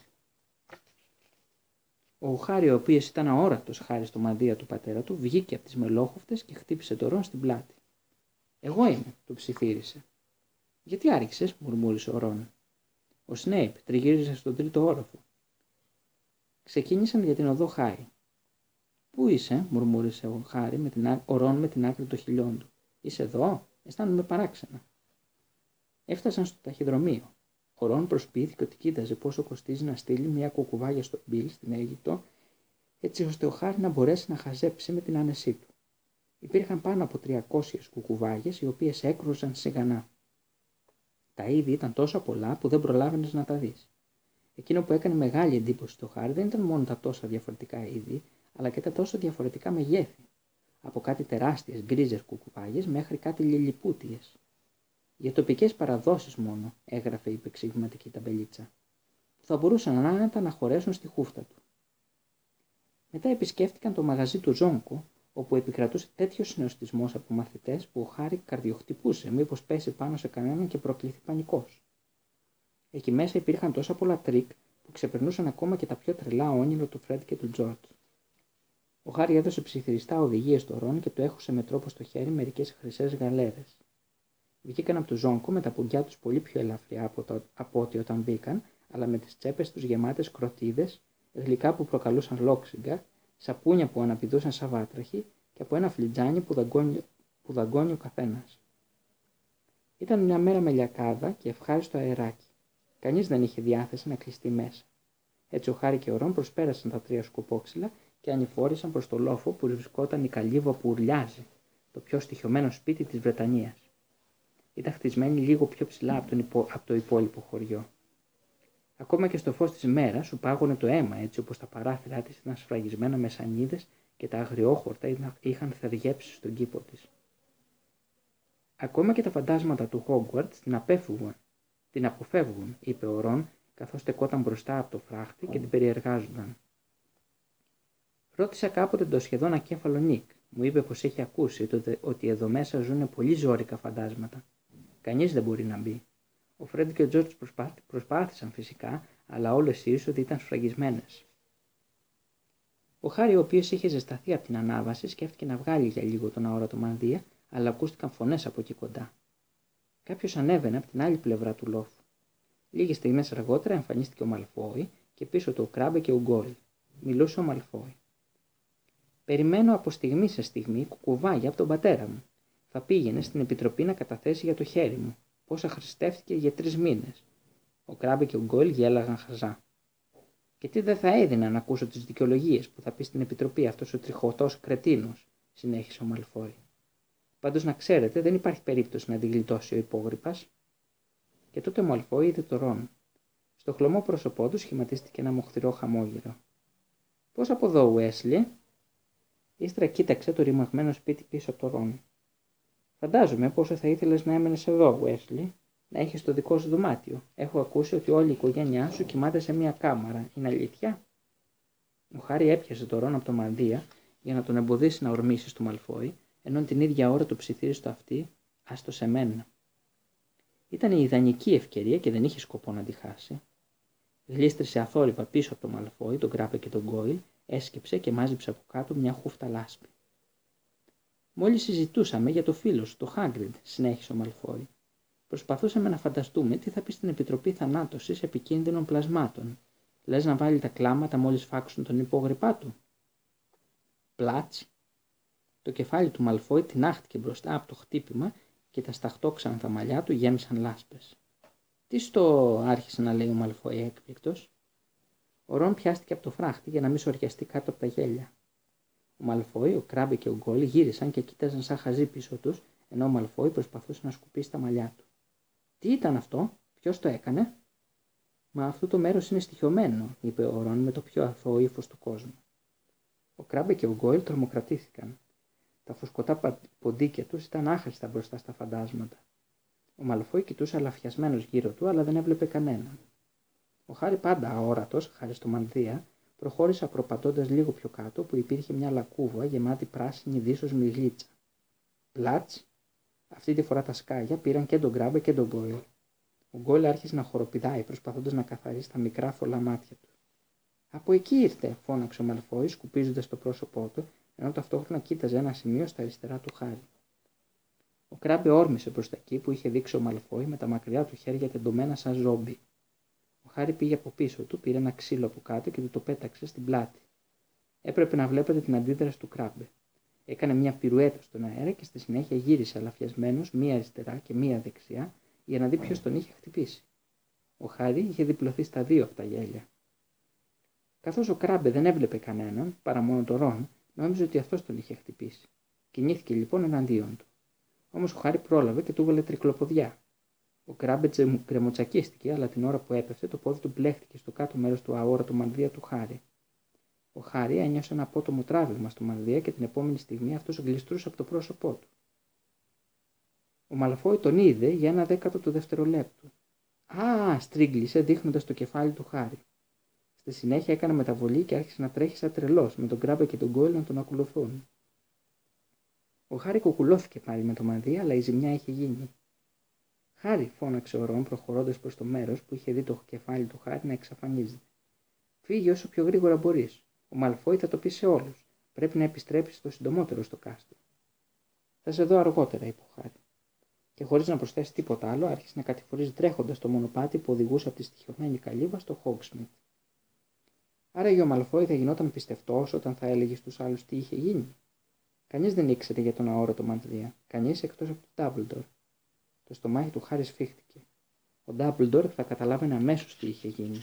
Ο Χάρι, ο οποίος ήταν αόρατος χάρη στο μανδύα του πατέρα του, βγήκε από τις μελόχοφτες και χτύπησε το Ρον στην πλάτη. «Εγώ είμαι», του ψιθύρισε. «Γιατί άρχισες?» μουρμούρισε ο Ρον. Ο Σνέιπ τριγύριζε στον τρίτο όροφο. Ξεκίνησαν για την οδό Χάι. «Πού είσαι?» μουρμούρισε ο Χάρι με την, ο Ρον με την άκρη των χειλιών του. «Είσαι εδώ?» Αισθάνομαι παράξενα. Έφτασαν στο ταχυδρομείο. Ο Ρον προσποιήθηκε ότι κοίταζε πόσο κοστίζει να στείλει μια κουκουβάγια στο Μπιλ στην Αίγυπτο, έτσι ώστε ο Χάρη να μπορέσει να χαζέψει με την άνεσή του. Υπήρχαν πάνω από τριακόσιες κουκουβάγες, οι οποίες έκρουζαν σιγανά. Τα είδη ήταν τόσο πολλά που δεν προλάβαινες να τα δεις. Εκείνο που έκανε μεγάλη εντύπωση στο Χάρη δεν ήταν μόνο τα τόσα διαφορετικά είδη, αλλά και τα τόσο διαφορετικά μεγέθη. Από κάτι τεράστιες γκρίζες κουκουβάγες μέχρι κάτι λιλιπούτιες. Για τοπικές παραδόσεις μόνο, έγραφε η υπεξηγηματική ταμπελίτσα, που θα μπορούσαν άνετα να χωρέσουν στη χούφτα του. Μετά επισκέφτηκαν το μαγαζί του Ζόγκο, όπου επικρατούσε τέτοιο συναισθισμός από μαθητές που ο Χάρη καρδιοχτυπούσε μήπως πέσει πάνω σε κανέναν και προκληθεί πανικός. Εκεί μέσα υπήρχαν τόσα πολλά τρίκ που ξεπερνούσαν ακόμα και τα πιο τρελά όνειρα του Φρέντ και του Τζορτζ. Ο Χάρη έδωσε ψιθυριστά οδηγίες στο Ρον και του έχωσε με τρόπο στο χέρι μερικές χρυσές γαλέρες. Βγήκαν από το Ζόγκο με τα ποδιά τους πολύ πιο ελαφριά από, το, από ό,τι όταν μπήκαν, αλλά με τις τσέπες τους γεμάτες κροτίδες, γλυκά που προκαλούσαν λόξιγκα, σαπούνια που αναπηδούσαν σαν βάτραχοι και από ένα φλιτζάνι που δαγκώνει, που δαγκώνει ο καθένας. Ήταν μια μέρα με λιακάδα και ευχάριστο αεράκι. Κανείς δεν είχε διάθεση να κλειστεί μέσα. Έτσι ο Χάρη και ο Ρον προσπέρασαν τα τρία σκοπόξυλα και ανηφόρησαν προς το λόφο που βρισκόταν η καλύβα που ουρλιάζει, το πιο στοιχειωμένο σπίτι της Βρετανίας. Ήταν χτισμένη λίγο πιο ψηλά από, τον υπο... από το υπόλοιπο χωριό. Ακόμα και στο φως της μέρας σου πάγωνε το αίμα, έτσι όπως τα παράθυρά της ήταν σφραγισμένα με σανίδες και τα αγριόχορτα είχαν θεριέψει στον κήπο της. Ακόμα και τα φαντάσματα του Χόγκουαρτς την απέφυγαν. Την αποφεύγουν, είπε ο Ρον, καθώς στεκόταν μπροστά από το φράχτη και την περιεργάζονταν. Ρώτησα κάποτε το σχεδόν ακέφαλο Νίκ. Μου είπε πως έχει ακούσει ότι εδώ μέσα ζουν πολύ ζώρικα φαντάσματα. Κανείς δεν μπορεί να μπει. Ο Φρέντ και ο Τζορτζ προσπάθησαν φυσικά, αλλά όλες ίσως ότι ήταν σφραγισμένες. Ο Χάρη, ο οποίος είχε ζεσταθεί από την ανάβαση, σκέφτηκε να βγάλει για λίγο τον αόρατο μανδύα, αλλά ακούστηκαν φωνές από εκεί κοντά. Κάποιος ανέβαινε από την άλλη πλευρά του λόφου. Λίγες στιγμές αργότερα εμφανίστηκε ο Μαλφόη και πίσω του ο Κράμπε και ο Γκόιλ. Μιλούσε ο Μαλφόη. Περιμένω από στιγμή σε στιγμή κουκουβάγια από τον πατέρα μου. Θα πήγαινε στην επιτροπή να καταθέσει για το χέρι μου. Πόσα χρηστεύτηκε για τρεις μήνες. Ο Κράμπε και ο Γκόιλ γέλαγαν χαζά. Και τι δεν θα έδινα να ακούσω τις δικαιολογίες που θα πει στην επιτροπή αυτός ο τριχωτός κρετίνος, συνέχισε ο Μαλφόη. Πάντως να ξέρετε, δεν υπάρχει περίπτωση να την γλιτώσει ο υπόγρυπας. Και τότε ο Μαλφόη είδε το Ρον. Στο χλωμό πρόσωπό του σχηματίστηκε ένα μοχθηρό χαμόγελο. Πώς από εδώ, Ουέσλι? Ύστερα κοίταξε το ρημαγμένο σπίτι πίσω από το Ρον. Φαντάζομαι πόσο θα ήθελες να έμενες εδώ, Ουέσλι, να έχεις το δικό σου δωμάτιο. Έχω ακούσει ότι όλη η οικογένειά σου κοιμάται σε μια κάμαρα. Είναι αλήθεια? Ο Χάρη έπιασε το Ρον από το μανδύα για να τον εμποδίσει να ορμήσει στο Μαλφόη, ενώ την ίδια ώρα του ψιθύρισε στο αυτί, άστο σε μένα. Ήταν η ιδανική ευκαιρία και δεν είχε σκοπό να τη χάσει. Γλίστρισε αθόρυβα πίσω από το Μαλφόη, τον Κράπε και τον Γκόιλ, έσκυψε και μάζεψε από κάτω μια χούφτα λάσπη. Μόλις συζητούσαμε για το φίλο σου, το Χάγκριντ, συνέχισε ο Μαλφόη. Προσπαθούσαμε να φανταστούμε τι θα πει στην Επιτροπή Θανάτωσης Επικίνδυνων Πλασμάτων. Λες να βάλει τα κλάματα μόλις φάξουν τον υπόγρυπά του? Πλάτς. Το κεφάλι του Μαλφόη τινάχτηκε μπροστά από το χτύπημα και τα σταχτόξανθα μαλλιά του γέμισαν λάσπες. Τι στο, άρχισε να λέει ο Μαλφόη έκπληκτος. Ο Ρον πιάστηκε από το φράχτη για να μην σοριαστεί κάτω από τα γέλια. Ο Μαλφόη, ο Κράμπε και ο Γκόιλ γύρισαν και κοίταζαν σαν χαζοί πίσω τους, ενώ ο Μαλφόη προσπαθούσε να σκουπίσει τα μαλλιά του. Τι ήταν αυτό? Ποιος το έκανε? Μα αυτό το μέρος είναι στοιχειωμένο, είπε ο Ρον με το πιο αθώο ύφος του κόσμου. Ο Κράμπε και ο Γκόιλ τρομοκρατήθηκαν. Τα φουσκωτά ποντίκια τους ήταν άχρηστα μπροστά στα φαντάσματα. Ο Μαλφόη κοιτούσε αλαφιασμένος γύρω του, αλλά δεν έβλεπε κανέναν. Ο Χάρη, πάντα αόρατος, χάρη στο μανδύα, προχώρησε απροπατώντας λίγο πιο κάτω, που υπήρχε μια λακκούβα γεμάτη πράσινη δύσοσμη γλίτσα. Πλάτς. Αυτή τη φορά τα σκάγια πήραν και τον Κράμπε και τον Γκόιλ. Ο Γκόιλ άρχισε να χοροπηδάει, προσπαθώντας να καθαρίσει τα μικρά θολά μάτια του. Από εκεί ήρθε, φώναξε ο Μαλφόη, σκουπίζοντας το πρόσωπό του, ενώ ταυτόχρονα κοίταζε ένα σημείο στα αριστερά του Χάρη. Ο Κράμπε όρμησε προς τα εκεί που είχε δείξει ο Μαλφόη με τα μακριά του χέρια τεντωμένα σαν ζόμπι. Ο Χάρη πήγε από πίσω του, πήρε ένα ξύλο από κάτω και του το πέταξε στην πλάτη. Έπρεπε να βλέπετε την αντίδραση του Κράμπε. Έκανε μια πυρουέτα στον αέρα και στη συνέχεια γύρισε αλαφιασμένος μία αριστερά και μία δεξιά για να δει ποιος τον είχε χτυπήσει. Ο Χάρι είχε διπλωθεί στα δύο από τα γέλια. Καθώς ο Κράμπε δεν έβλεπε κανέναν, παρά μόνο τον Ρον, νόμιζε ότι αυτός τον είχε χτυπήσει. Κινήθηκε λοιπόν εναντίον του. Όμως ο Χάρι πρόλαβε και του έβαλε τρικλοποδιά. Ο Κράμπε κρεμοτσακίστηκε, αλλά την ώρα που έπεφτε το πόδι του μπλέχτηκε στο κάτω μέρος του αόρατου μανδύα του Χάρι. Ο Χάρι ένιωσε ένα απότομο τράβηγμα στο μανδύα και την επόμενη στιγμή αυτός γλιστρούσε από το πρόσωπό του. Ο Μαλφόι τον είδε για ένα δέκατο του δευτερολέπτου. «Α!» στρίγγλισε δείχνοντας το κεφάλι του Χάρι. Στη συνέχεια έκανε μεταβολή και άρχισε να τρέχει σαν τρελός, με τον Κράμπε και τον Γκόιλ να τον ακολουθούν. Ο Χάρι κουκουλώθηκε πάλι με το μανδύα, αλλά η ζημιά είχε γίνει. «Χάρι!» φώναξε ο Ρον προχωρώντας προς το μέρος που είχε δει το κεφάλι του Χάρι να εξαφανίζεται. «Φύγε όσο πιο γρήγορα μπορείς. Ο Μαλφόι θα το πει σε όλους. Πρέπει να επιστρέψεις το συντομότερο στο κάστρο». «Θα σε δω αργότερα», είπε ο Χάρι. Και χωρίς να προσθέσει τίποτα άλλο, άρχισε να κατηφορίζει τρέχοντας το μονοπάτι που οδηγούσε από τη στοιχειωμένη καλύβα στο Hogsmeade. Άραγε ο Μαλφόι θα γινόταν πιστευτός όταν θα έλεγε στους άλλους τι είχε γίνει. Κανείς δεν ήξερε για τον αόρατο μανδύα, κανείς εκτός από τον Ντάμπλντορ. Το στομάχι του Χάρι σφίχτηκε. Ο Ντάμπλντορ θα καταλάβαινε αμέσως τι είχε γίνει.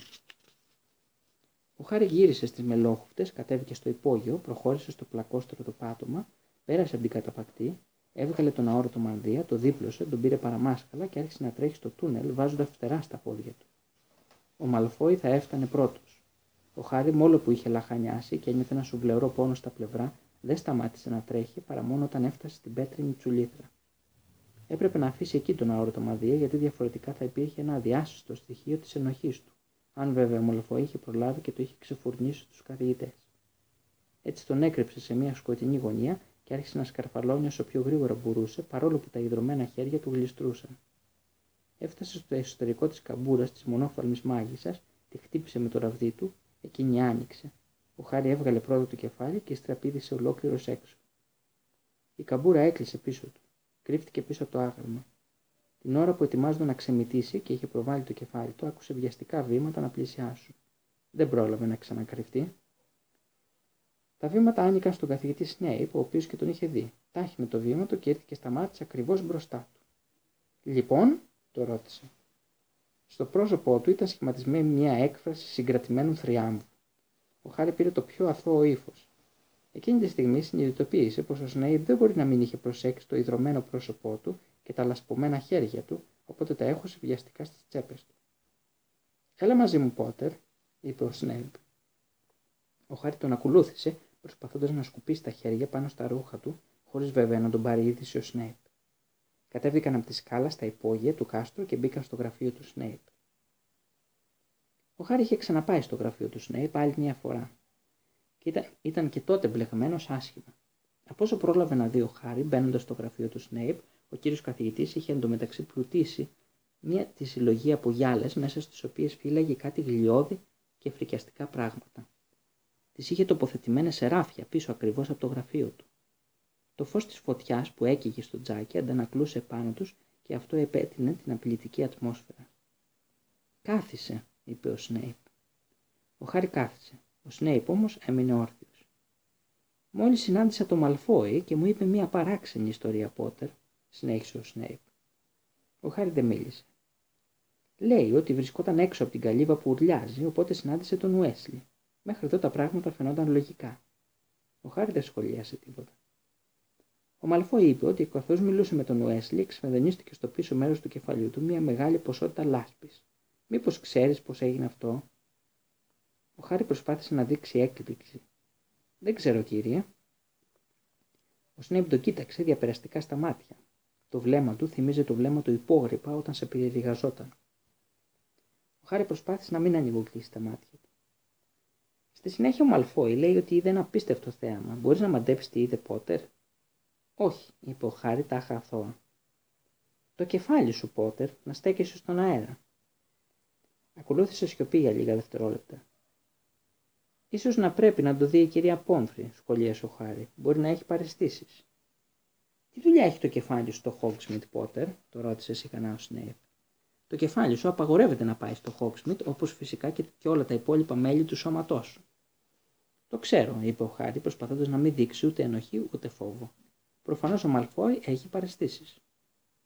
Ο Χάρι γύρισε στις μελόχουφτες, κατέβηκε στο υπόγειο, προχώρησε στο πλακόστρο το πάτωμα, πέρασε από την καταπακτή, έβγαλε τον αόρατο μανδύα, το δίπλωσε, τον πήρε παραμάσκαλα και άρχισε να τρέχει στο τούνελ βάζοντας φτερά στα πόδια του. Ο Μαλφόι θα έφτανε πρώτος. Ο Χάρι, μόλο που είχε λαχανιάσει και ένιωθε ένα σουβλερό πόνο στα πλευρά, δεν σταμάτησε να τρέχει παρά μόνο όταν έφτασε στην πέτρινη τσουλήθρα. Έπρεπε να αφήσει εκεί τον αόρατο μανδύα, γιατί διαφορετικά θα υπήρχε ένα αδιάσωστο στοιχείο της ενοχής του, αν βέβαια ο Μαλφόι είχε προλάβει και το είχε ξεφουρνίσει στους καθηγητές. Έτσι τον έκρυψε σε μια σκοτεινή γωνία και άρχισε να σκαρφαλώνει όσο πιο γρήγορα μπορούσε, παρόλο που τα ιδρωμένα χέρια του γλιστρούσαν. Έφτασε στο εσωτερικό της καμπούρας της μονόφθαλμης μάγισσας, τη χτύπησε με το ραβδί του, εκείνη άνοιξε. Ο Χάρι έβγαλε πρώτο το κεφάλι και στραπήδησε ολόκληρος έξω. Η καμπούρα έκλεισε πίσω του. Κρύφτηκε πίσω από το άγαλμα. Την ώρα που ετοιμάζονταν να ξεμητήσει και είχε προβάλει το κεφάλι του, άκουσε βιαστικά βήματα να πλησιάσουν. Δεν πρόλαβε να ξανακρυφτεί. Τα βήματα άνοικαν στον καθηγητή Σνέιπ, ο οποίος και τον είχε δει. Τάχυνε το βήμα του και ήρθε και σταμάτησε ακριβώς μπροστά του. «Λοιπόν?» το ρώτησε. Στο πρόσωπό του ήταν σχηματισμένη μια έκφραση συγκρατημένου θριάμβου. Ο Χάρι πήρε το πιο αθώο ύφος. Εκείνη τη στιγμή συνειδητοποίησε πως ο Σνέιπ δεν μπορεί να μην είχε προσέξει το ιδρωμένο πρόσωπό του και τα λασπωμένα χέρια του, οπότε τα έχωσε βιαστικά στις τσέπες του. «Έλα μαζί μου, Πότερ», είπε ο Σνέιπ. Ο Χάρι τον ακολούθησε, προσπαθώντας να σκουπίσει τα χέρια πάνω στα ρούχα του, χωρίς βέβαια να τον πάρει είδηση ο Σνέιπ. Κατέβηκαν από τη σκάλα στα υπόγεια του κάστρου και μπήκαν στο γραφείο του Σνέιπ. Ο Χάρι είχε ξαναπάει στο γραφείο του Σνέιπ άλλη μια φορά. Και ήταν, ήταν και τότε μπλεγμένος άσχημα. Από όσο πρόλαβε να δει ο Χάρι, μπαίνοντας στο γραφείο του Σνέιπ, ο κύριος καθηγητής είχε εντωμεταξύ πλουτίσει μια τη συλλογή από γυάλες μέσα στις οποίες φύλαγε κάτι γλιώδη και φρικιαστικά πράγματα. Τις είχε τοποθετημένες σε ράφια πίσω ακριβώς από το γραφείο του. Το φως της φωτιάς που έκυγε στο τζάκι αντανακλούσε πάνω τους και αυτό επέτεινε την απειλητική ατμόσφαιρα. «Κάθισε», είπε ο Σνέιπ. Ο Χάρι κάθισε. Ο Σνέιπ όμως έμεινε όρθιος. «Μόλις συνάντησα τον Μαλφόι και μου είπε μια παράξενη ιστορία, Πότερ», συνέχισε ο Σνέιπ. Ο Χάρι δεν μίλησε. «Λέει ότι βρισκόταν έξω από την καλύβα που ουρλιάζει, οπότε συνάντησε τον Ουέσλι. Μέχρι εδώ τα πράγματα φαινόταν λογικά». Ο Χάρι δεν σχολίασε τίποτα. Ο Μαλφόι είπε ότι καθώς μιλούσε με τον Ουέσλι, εξφενδενίστηκε στο πίσω μέρος του κεφαλιού του μια μεγάλη ποσότητα λάσπης. «Μήπως ξέρεις πώς έγινε αυτό?» Ο Χάρι προσπάθησε να δείξει έκπληξη. «Δεν ξέρω, κύριε». Ο Σνέιπ τον κοίταξε διαπεραστικά στα μάτια. Το βλέμμα του θυμίζε το βλέμμα του υπόγρυπα όταν σε περιδιγαζόταν. Ο Χάρι προσπάθησε να μην ανοιγοκλείσει τα μάτια του. Στη συνέχεια ο Μαλφόι λέει ότι είδε ένα απίστευτο θέαμα. «Μπορείς να μαντέψεις τι είδε, Πότερ?» «Όχι», είπε ο Χάρι τάχα αθώα. «Το κεφάλι σου, Πότερ, να στέκεσαι στον αέρα». Ακολούθησε σιωπή για λίγα δευτερόλεπτα. «Ίσως να πρέπει να το δει η κυρία Πόμφρι», σχολίασε ο Χάρι. «Μπορεί να έχει παραισθήσεις». «Τι δουλειά έχει το κεφάλι σου στο Hogsmeade, Πότερ?» το ρώτησε σιγανά ο Σνέιπ. «Το κεφάλι σου απαγορεύεται να πάει στο Hogsmeade, όπως φυσικά και, και όλα τα υπόλοιπα μέλη του σώματός σου». «Το ξέρω», είπε ο Χάρι, προσπαθώντας να μην δείξει ούτε ενοχή ούτε φόβο. «Προφανώς ο Μαλφόι έχει παραισθήσεις».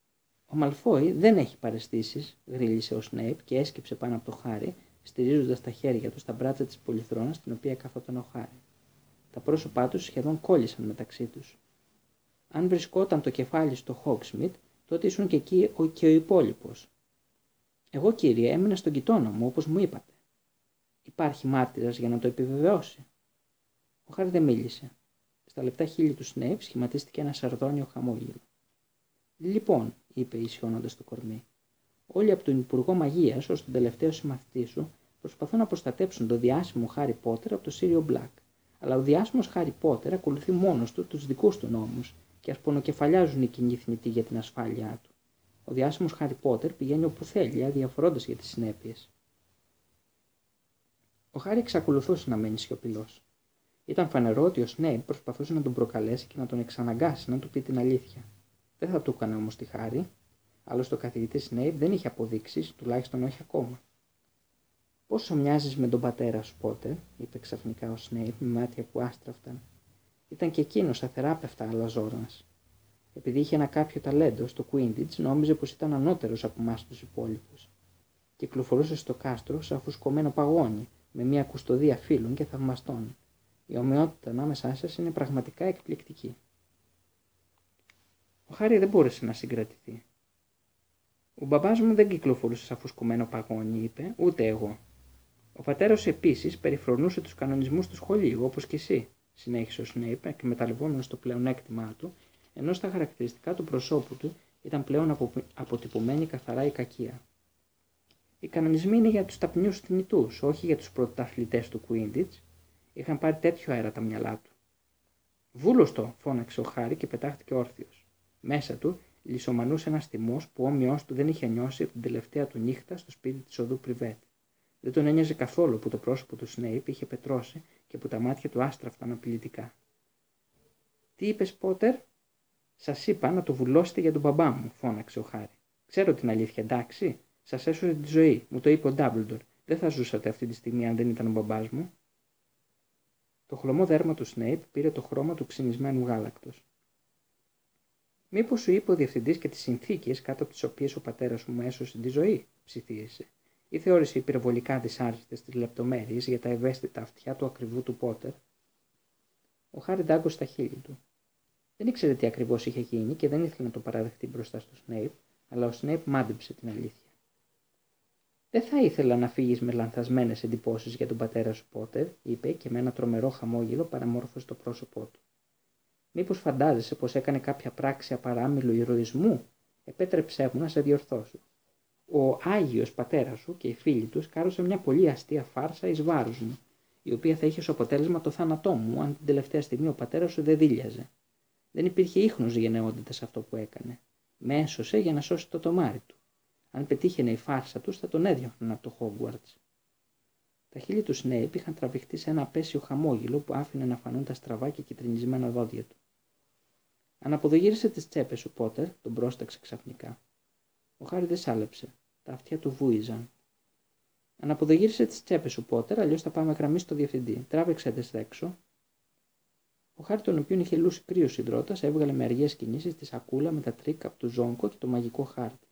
Ο Μαλφόι δεν έχει παραισθήσεις, γρίλησε ο Σνέιπ και έσκυψε πάνω από το Χάρι, στηρίζοντας τα χέρια του στα μπράτσα της πολυθρόνας στην οποία καθόταν ο Χάρι. Τα πρόσωπά τους σχεδόν κόλλησαν μεταξύ τους. Αν βρισκόταν το κεφάλι στο Χόγκσμιτ, τότε ήσουν και εκεί ο, και ο υπόλοιπος. Εγώ, κύριε, έμεινα στον γειτόνα μου, όπως μου είπατε. Υπάρχει μάρτυρας για να το επιβεβαιώσει. Ο Χάρι δεν μίλησε. Στα λεπτά χείλη του Σνέιπ σχηματίστηκε ένα σαρδόνιο χαμόγελο. Λοιπόν, είπε ισιώνοντας το κορμί, όλοι από τον Υπουργό Μαγείας ως τον τελευταίο συμμαθητή σου προσπαθούν να προστατέψουν τον διάσημο Χάρι Πότερ από το Σύριο Μπλακ. Αλλά ο διάσημος Χάρι Πότερ ακολουθεί μόνος του τους δικούς του νόμους και ασπονοκεφαλιάζουν οι κοινοί θνητοί για την ασφάλειά του. Ο διάσημος Χάρι Πότερ πηγαίνει όπου θέλει, αδιαφορώντας για τις συνέπειες. Ο Χάρι εξακολουθούσε να μένει σιωπηλός. Ήταν φανερό ότι ο Σνέιπ προσπαθούσε να τον προκαλέσει και να τον εξαναγκάσει να του πει την αλήθεια. Δεν θα του έκανε όμως τη χάρη, άλλωστε ο καθηγητής Σνέιπ δεν είχε αποδείξεις, τουλάχιστον όχι ακόμα. «Πόσο μοιάζεις με τον πατέρα σου, Πότερ», είπε ξαφνικά ο Σνέιπ με μάτια που άστραφταν. Ήταν και εκείνος αθεράπευτα αλαζόρνας. Επειδή είχε ένα κάποιο ταλέντο στο Quidditch, νόμιζε πως ήταν ανώτερος από εμάς τους υπόλοιπους. Κυκλοφορούσε στο κάστρο σαν φουσκωμένο παγόνι, με μια κουστοδία φίλων και θαυμαστών. Η ομοιότητα ανάμεσά σας είναι πραγματικά εκπληκτική. Ο Χάρι δεν μπόρεσε να συγκρατηθεί. «Ο μπαμπάς μου δεν κυκλοφορούσε σαν φουσκωμένο παγόνι», είπε, «ούτε εγώ. Ο πατέρας επίσης περιφρονούσε τους κανονισμούς του σχολείου, όπως και εσύ», συνέχισε ο Σνέιπ, εκμεταλλευόμενος το πλεονέκτημά του, ενώ στα χαρακτηριστικά του προσώπου του ήταν πλέον αποτυπωμένη καθαρά η κακία. «Οι κανονισμοί είναι για τους ταπεινούς θνητούς, όχι για τους πρωταθλητές του Quidditch. Είχαν πάρει τέτοιο αέρα τα μυαλά του». «Βούλωστο», φώναξε ο Χάρι και πετάχτηκε όρθιος. Μέσα του λυσομανούσε ένας θυμός που όμοιος του δεν είχε νιώσει από την τελευταία του νύχτα στο σπίτι της οδού Πριβέτ. Δεν τον ένοιαζε καθόλου που το πρόσωπο του Σνέιπ είχε πετρώσει και που τα μάτια του άστραφταν απειλητικά. «Τι είπες, Πότερ?» «Σας είπα να το βουλώσετε για τον μπαμπά μου», φώναξε ο Χάρι. «Ξέρω την αλήθεια, εντάξει. Σας έσωσε τη ζωή, μου το είπε ο Ντάμπλντορ. Δεν θα ζούσατε αυτή τη στιγμή αν δεν ήταν ο μπαμπάς μου». Το χλωμό δέρμα του Σνέιπ πήρε το χρώμα του ξυνισμένου γάλακτος. «Μήπως σου είπε ο διευθυντής και τις συνθήκες κάτω από τις οποίες ο πατέρας μου έσωσε τη ζωή?» ψιθύρισε. «Ή θεώρησε υπερβολικά δυσάρεστες τις λεπτομέρειες για τα ευαίσθητα αυτιά του ακριβού του Πότερ?» Ο Χάρι ντάγκωσε τα χείλη του. Δεν ήξερε τι ακριβώς είχε γίνει και δεν ήθελε να το παραδεχτεί μπροστά στο Σνέιπ, αλλά ο Σνέιπ μάντεψε την αλήθεια. «Δεν θα ήθελα να φύγεις με λανθασμένες εντυπώσεις για τον πατέρα σου, Πότερ», είπε και με ένα τρομερό χαμόγελο παραμόρφωσε το πρόσωπό του. «Μήπως φαντάζεσαι πως έκανε κάποια πράξη απαράμιλου ηρωισμού? Επέτρεψέ μου να σε διορθώσω. Ο Άγιος πατέρας σου και οι φίλοι του κάρωσαν μια πολύ αστεία φάρσα εις βάρος μου, η οποία θα είχε ως αποτέλεσμα το θάνατό μου αν την τελευταία στιγμή ο πατέρας σου δεν δίλιαζε. Δεν υπήρχε ίχνος γενναιότητα σε αυτό που έκανε. Με έσωσε για να σώσει το τομάρι του. Αν πετύχαινε η φάρσα του, θα τον έδιωχναν από το Χόγκουαρτς». Τα χείλη του Σνέιπ είχαν τραβηχτεί σε ένα απέσιο χαμόγελο που άφηνε να φανούν τα στραβά και κυτρινισμένα δόντια του. «Αναποδογύρισε τις τσέπες σου, Πότερ», τον πρόσταξε ξαφνικά. Ο Χάρι δεν σάλεψε. Τα αυτιά του βούιζαν. «Αναποδογύρισε τις τσέπες σου, Πότερ, αλλιώς θα πάμε γραμμή στο διευθυντή. Τράβηξε τις έξω». Ο Χάρι, τον οποίον είχε λούσει κρύος υδρότας, έβγαλε με αργές κινήσεις τη σακούλα με τα τρίκ από του Ζόγκο και το μαγικό χάρτη.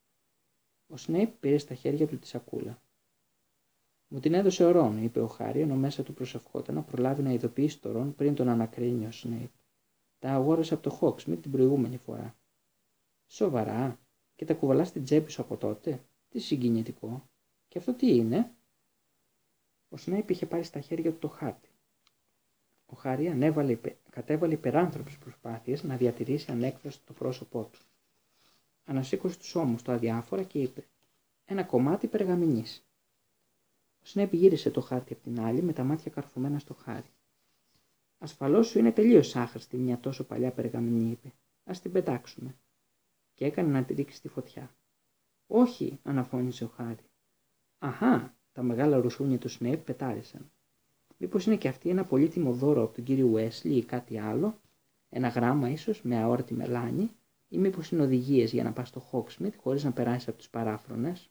Ο Σνέιπ πήρε στα χέρια του τη σακούλα. «Μου την έδωσε ο Ρον», είπε ο Χάρι, ενώ μέσα του προσευχόταν να προλάβει να ειδοποιήσει τον Ρον πριν τον ανακρίνει ο Σνέιπ. «Τα αγόρασε από το Χόγκσμιτ την προηγούμενη φορά». «Σοβαρά? Και τα κουβαλά στην τσέπη σου από τότε? Τι συγκινητικό. Και αυτό τι είναι?» Ο Σνέιπ είχε πάρει στα χέρια του το χάρτη. Ο Χάρι ανέβαλε, κατέβαλε υπεράνθρωπες προσπάθειες να διατηρήσει ανέκφραστο το πρόσωπό του. Ανασήκωσε τους ώμους του αδιάφορα και είπε: «Ένα κομμάτι περγαμηνής». Ο Σνέιπ γύρισε το χάρτη από την άλλη με τα μάτια καρφωμένα στο Χάρι. «Ασφαλώς σου είναι τελείως άχρηστη μια τόσο παλιά περγαμηνή», είπε. «Ας την πετάξουμε». Και έκανε να τη ρίξει στη φωτιά. «Όχι», αναφώνησε ο Χάρι. «Αχά», τα μεγάλα ρουσούνια του Σνέιπ πετάρισαν. «Μήπως είναι και αυτή ένα πολύτιμο δώρο από τον κύριο Уέσλι ή κάτι άλλο? Ένα γράμμα ίσως με αόρτη μελάνη? Ή μήπως είναι οδηγίες για να πας στο Χόγκσμιτ χωρίς να περάσει από τους παράφρονες?»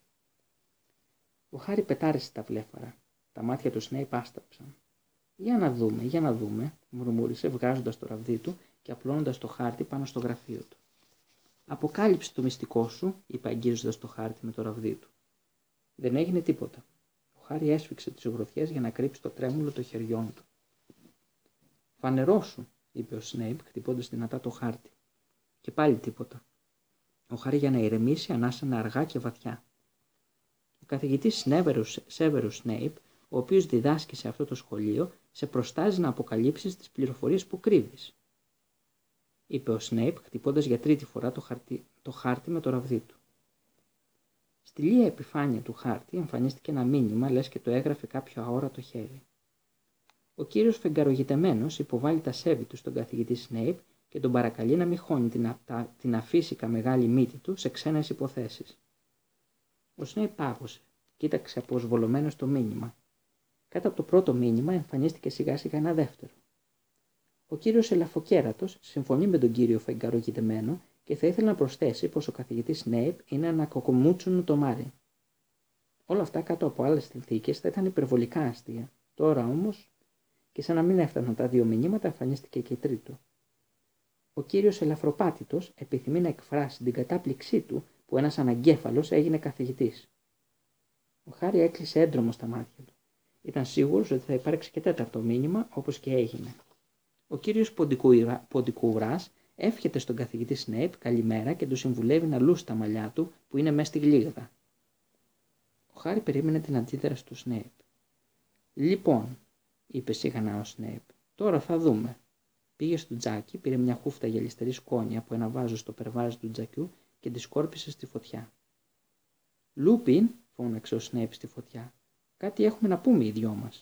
Ο Χάρι πετάρισε τα βλέφαρα. Τα μάτια του Σνέιπ άσταψαν. «Για να δούμε, για να δούμε», μουρμούρισε βγάζοντας το ραβδί του και απλώνοντας το χάρτη πάνω στο γραφείο του. «Αποκάλυψε το μυστικό σου», είπε αγγίζοντας το χάρτη με το ραβδί του. Δεν έγινε τίποτα. Ο Χάρι έσφιξε τις γροθιές για να κρύψει το τρέμουλο των χεριών του. «Φανερώσου», είπε ο Σνέιπ, χτυπώντας δυνατά το χάρτη. Και πάλι τίποτα. Ο Χάρι, για να ηρεμήσει, ανάσανε αργά και βαθιά. Ο καθηγητής Σέβερους Σνέιπ, ο οποίος διδάσκει σε αυτό το σχολείο, σε προστάζει να αποκαλύψεις τις πληροφορίες που κρύβεις, είπε ο Σνέιπ, χτυπώντας για τρίτη φορά το χάρτη, το χάρτη με το ραβδί του. Στη λία επιφάνεια του χάρτη εμφανίστηκε ένα μήνυμα, λες και το έγραφε κάποιο αόρατο χέρι. Ο κύριος φεγγαρογητεμένος υποβάλλει τα σέβη του στον καθηγητή Σνέιπ και τον παρακαλεί να μην χώνει την, απτα... την αφύσικα μεγάλη μύτη του σε ξένες υποθέσεις. Ο Σνέιπ πάγωσε, κοίταξε αποσβολωμένο το μήνυμα. Κάτω από το πρώτο μήνυμα εμφανίστηκε σιγά σιγά ένα δεύτερο. Ο κύριος Ελαφοκέρατος συμφωνεί με τον κύριο φεγγαρογητεμένο και θα ήθελε να προσθέσει πως ο καθηγητής Σνέιπ είναι ένα κοκομούτσουνο το μάρι. Όλα αυτά κάτω από άλλες συνθήκες θα ήταν υπερβολικά αστεία. Τώρα όμως, και σαν να μην έφταναν τα δύο μηνύματα, εμφανίστηκε και τρίτο. Ο κύριος Ελαφροπάτητος επιθυμεί να εκφράσει την κατάπληξή του που ένας αναγκέφαλος έγινε καθηγητής. Ο Χάρι έκλεισε έντρομο στα μάτια του. Ήταν σίγουρος ότι θα υπάρξει και τέταρτο μήνυμα, όπως και έγινε. Ο κύριος Ποντικουράς εύχεται στον καθηγητή Σνέιπ καλημέρα και του συμβουλεύει να λούσει τα μαλλιά του που είναι μέσα στη γλύγδα. Ο Χάρι περίμενε την αντίδραση του Σνέιπ. «Λοιπόν», είπε σιγανά ο Σνέιπ, «τώρα θα δούμε». Πήγε στο τζάκι, πήρε μια χούφτα γυαλιστερή σκόνη από ένα βάζο στο περβάζ του τζακιού και τη σκόρπισε στη φωτιά. «Λούπιν», φώναξε ο Σνέιπ στη φωτιά, «κάτι έχουμε να πούμε οι δυο μας».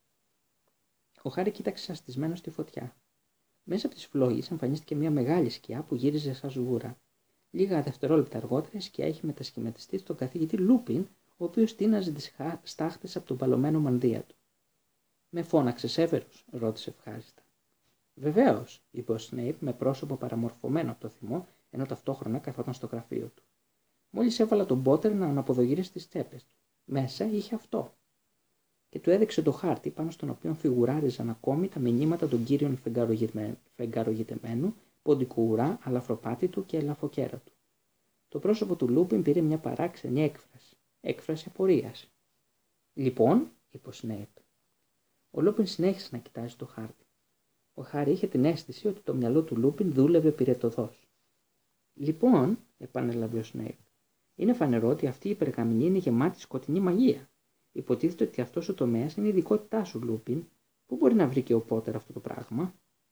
Ο Χάρι κοίταξε σαστισμένο στη φωτιά. Μέσα από τις φλόγες εμφανίστηκε μια μεγάλη σκιά που γύριζε σαν σγούρα. Λίγα δευτερόλεπτα αργότερα η σκιά είχε μετασχηματιστεί στον καθηγητή Λούπιν, ο οποίος τίναζε τις στάχτες από τον παλωμένο μανδύα του. «Με φώναξε Σέβερους?» ρώτησε ευχάριστα. «Βεβαίως», είπε ο Σνέιπ με πρόσωπο παραμορφωμένο από το θυμό, ενώ ταυτόχρονα καθόταν στο γραφείο του. Μόλις έβαλα τον Πότερ να αναποδογυρίσει τις τσέπες του. Μέσα είχε αυτό. Και του έδειξε το χάρτη πάνω στον οποίο φιγουράριζαν ακόμη τα μηνύματα των κύριων φεγγαρογητεμένου, Ποντικουρά, Αλαφροπάτητου και Ελαφοκέρατου. Το πρόσωπο του Λούπιν πήρε μια παράξενη έκφραση. Έκφραση απορίας. «Λοιπόν», είπε ο Σνέιπ. Ο Λούπιν συνέχισε να κοιτάζει το χάρτη. Ο Χάρι είχε την αίσθηση ότι το μυαλό του Λούπιν δούλευε πυρετωδώς. «Λοιπόν», επανέλαβε ο Σνέιπ, «είναι φανερό ότι αυτή η περγαμηνή είναι γεμάτη σκοτεινή μαγεία. Υποτίθεται ότι αυτός ο τομέας είναι η ειδικότητά σου, Λούπιν. Πού μπορεί να βρει και ο Πότερ αυτό το πράγμα?»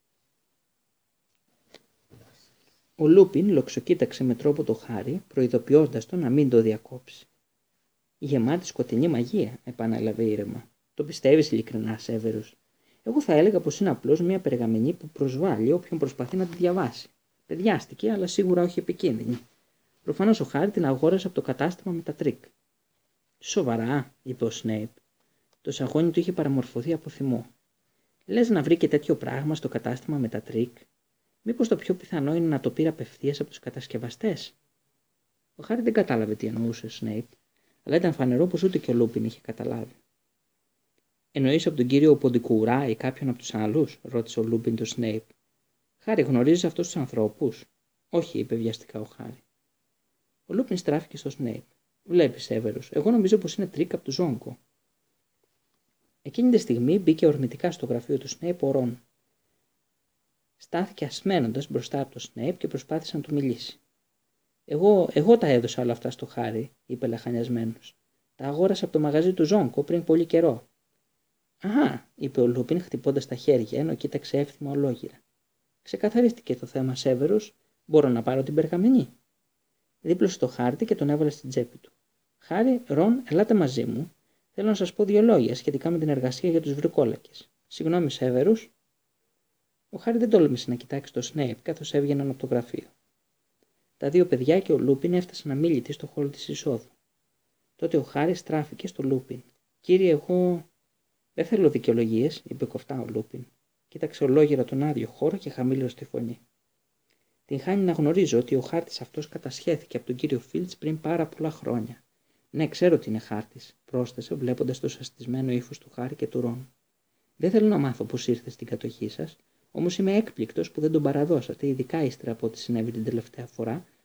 Ο Λούπιν λοξοκοίταξε με τρόπο το Χάρι, προειδοποιώντας τον να μην το διακόψει. «Γεμάτη σκοτεινή μαγεία», επανέλαβε ήρεμα. «Το πιστεύεις ειλικρινά, Σέβερους?» «Εγώ θα έλεγα πως είναι απλώς μια περγαμηνή που προσβάλλει όποιον προσπαθεί να τη διαβάσει. Παιδιάστηκε, αλλά σίγουρα όχι επικίνδυνη. Προφανώς ο Χάρι την αγόρασε από το κατάστημα με τα τρίκ». «Σοβαρά?» είπε ο Σνέιπ. Το σαγόνι του είχε παραμορφωθεί από θυμό. «Λες να βρει και τέτοιο πράγμα στο κατάστημα με τα τρίκ? Μήπως το πιο πιθανό είναι να το πήρε απευθείας από τους κατασκευαστές?» Ο Χάρι δεν κατάλαβε τι εννοούσε ο Σνέιπ, αλλά ήταν φανερό πως ούτε και ο Λούπιν είχε καταλάβει. «Εννοείς από τον κύριο Ποντικουρά ή κάποιον από τους άλλους?» ρώτησε ο Λούπιν τον Σνέιπ. «Χάρι, γνωρίζεις αυτούς τους ανθρώπους?» «Όχι», είπε βιαστικά ο Χάρι. Ο Λούπιν στράφηκε στο Σνέιπ. «Βλέπεις, Σέβερους, εγώ νομίζω πως είναι τρίκ από του Ζόγκο». Εκείνη τη στιγμή μπήκε ορμητικά στο γραφείο του Σνέιπ ο Ρον. Στάθηκε ασμένοντας μπροστά από το Σνέιπ και προσπάθησε να του μιλήσει. Εγώ, εγώ τα έδωσα όλα αυτά στο Χάρι», είπε λαχανιασμένος. «Τα αγόρασα από το μαγαζί του Ζόγκο πριν πολύ καιρό». «Αχα», είπε ο Λούπιν χτυπώντας τα χέρια ενώ κοίταξε εύθυμα ολόγυρα. «Ξεκαθαρίστηκε το θέμα, Σέβερους. Μπορώ να πάρω την περγαμηνή?» Δίπλωσε το χάρτη και τον έβαλε στην τσέπη του. «Χάρι, Ρον, ελάτε μαζί μου. Θέλω να σας πω δύο λόγια σχετικά με την εργασία για τους βρικόλακες. Συγγνώμη, Σέβερους». Ο Χάρι δεν τόλμησε να κοιτάξει το Σνέιπ καθώς έβγαιναν από το γραφείο. Τα δύο παιδιά και ο Λούπιν έφτασαν αμίλητοι στο χώρο της εισόδου. Τότε ο Χάρι στράφηκε στο Λούπιν. «Κύριε, εγώ...» «Δεν θέλω δικαιολογίες», είπε κοφτά ο Λούπιν. Κοίταξε ολόγυρα τον άδειο χώρο και χαμήλωσε τη φωνή. «Την χάνει να γνωρίζω ότι ο χάρτης αυτός κατασχέθηκε από τον κύριο Φίλτς πριν πάρα πολλά χρόνια. Ναι, ξέρω ότι είναι χάρτης», πρόσθεσε βλέποντας το σαστισμένο ύφος του Χάρι και του Ρον. «Δεν θέλω να μάθω πώς ήρθε στην κατοχή σας, όμως είμαι έκπληκτος που δεν τον παραδώσατε, ειδικά ύστερα από ό,τι συνέβη την τελευταία φορά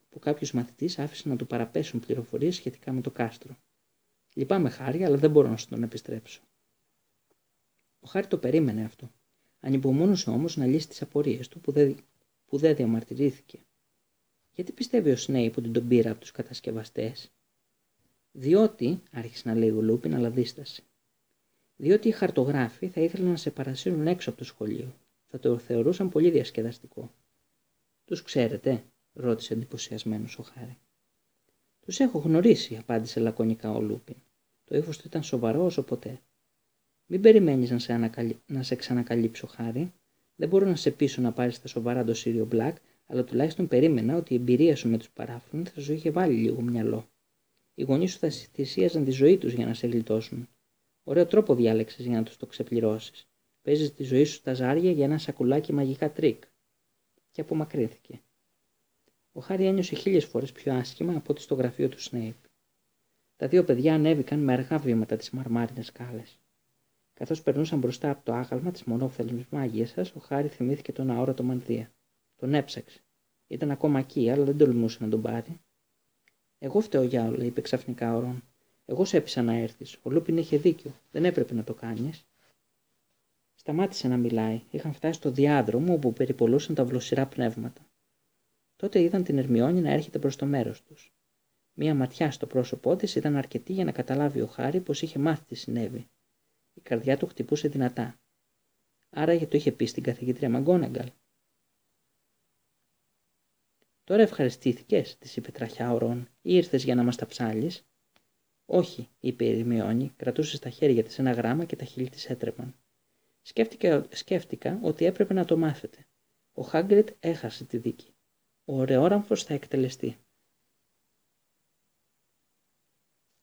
που κάποιος μαθητής άφησε να του παραπέσουν πληροφορίες σχετικά με το κάστρο. Λυπάμαι, Χάρη, αλλά δεν μπορώ να σου τον επιστρέψω. Ο Χάρη το περίμενε αυτό. Ανυπομονούσε όμως να λύσει τις απορίες του που δεν, που δεν διαμαρτυρήθηκε. Γιατί πιστεύει ο Σνέιπ ότι τον πήρα από τους κατασκευαστές? Διότι, άρχισε να λέει ο Λούπιν, αλλά δίστασε. Διότι οι χαρτογράφοι θα ήθελαν να σε παρασύρουν έξω από το σχολείο. Θα το θεωρούσαν πολύ διασκεδαστικό. Τους ξέρετε? Ρώτησε εντυπωσιασμένος ο Χάρη. Τους έχω γνωρίσει, απάντησε λακωνικά ο Λούπιν. Το ύφος του ήταν σοβαρό όσο ποτέ. Μην περιμένεις να σε, ανακαλύ... να σε ξανακαλύψω, Χάρη. Δεν μπορώ να σε πείσω να πάρεις τα σοβαρά το Σύριο Μπλακ, αλλά τουλάχιστον περίμενα ότι η εμπειρία σου με τους παράφρονες θα σου είχε βάλει λίγο μυαλό. Οι γονείς σου θα θυσίαζαν τη ζωή τους για να σε γλιτώσουν. Ωραίο τρόπο διάλεξες για να τους το ξεπληρώσεις. Παίζεις τη ζωή σου στα ζάρια για ένα σακουλάκι μαγικά τρίκ. Και απομακρύνθηκε. Ο Χάρη ένιωσε χίλιες φορές πιο άσχημα από ό,τι στο γραφείο του Σνέιπ. Τα δύο παιδιά ανέβηκαν με αργά βήματα τις μαρμάρινες σκάλες. Καθώς περνούσαν μπροστά από το άγαλμα της μονόφθαλμης μάγισσας, ο Χάρη θυμήθηκε τον αόρατο μανδύα. Τον έψαξε. Ήταν ακόμα εκεί, αλλά δεν τολμούσε να τον πάρει. Εγώ φταίω για όλα, είπε ξαφνικά ο Ρον. Εγώ σε έπεισα να έρθεις. Ο Λούπιν είχε δίκιο. Δεν έπρεπε να το κάνεις. Σταμάτησε να μιλάει. Είχαν φτάσει στο διάδρομο όπου περιπολούσαν τα βλοσιρά πνεύματα. Τότε είδαν την Ερμιόνη να έρχεται προς το μέρος τους. Μία ματιά στο πρόσωπό της ήταν αρκετή για να καταλάβει ο Χάρη πως είχε μάθει τι συνέβη. Η καρδιά του χτυπούσε δυνατά. Άραγε το είχε πει στην καθηγήτρια Μαγκόναγκαλ. Τώρα ευχαριστήθηκες, της είπε τραχιά ο Ρον, ή ήρθες για να μας τα ψάλεις? Όχι, είπε η Ερμιόνη, κρατούσε στα χέρια της ένα γράμμα και τα χείλη της έτρεμαν. Σκέφτηκα, σκέφτηκα ότι έπρεπε να το μάθετε. Ο Χάγκριτ έχασε τη δίκη. Ο ωραιόραμφος θα εκτελεστεί.